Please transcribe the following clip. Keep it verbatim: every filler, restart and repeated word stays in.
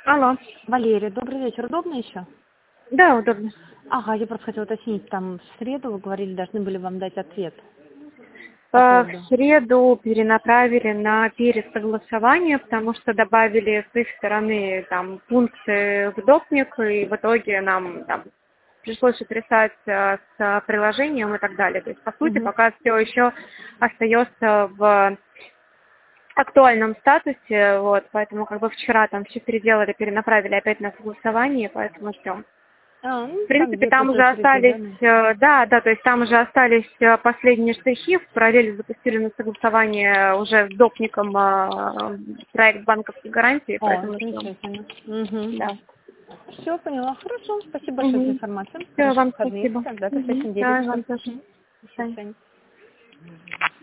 Алло. Валерия, добрый вечер. Удобно еще? Да, удобно. Ага, я просто хотела уточнить, там в среду вы говорили, должны были вам дать ответ по Э, В поводу. среду перенаправили на пересогласование, потому что добавили с их стороны там пункты в допник, и в итоге нам там пришлось утрясать э, с приложением и так далее. То есть, по сути, Угу. пока все еще остается в актуальном статусе, вот, поэтому как бы вчера там все переделали, перенаправили опять на согласование, поэтому ждем. А, В ну, там принципе, две там по уже очереди, остались, да? Ну. э, да, да, то есть там уже остались э, последние штрихи, в параллели запустили на согласование уже с допником э, проект банковской гарантии, О, поэтому ждем. замечательно. Угу. Да. Все, поняла. Хорошо. Спасибо большое за Угу. информацию. Все, Хороших вам выходных. спасибо. Тогда до Угу. следующей недели. Да, Всё. вам тоже. Мгм. До До свидания. свидания.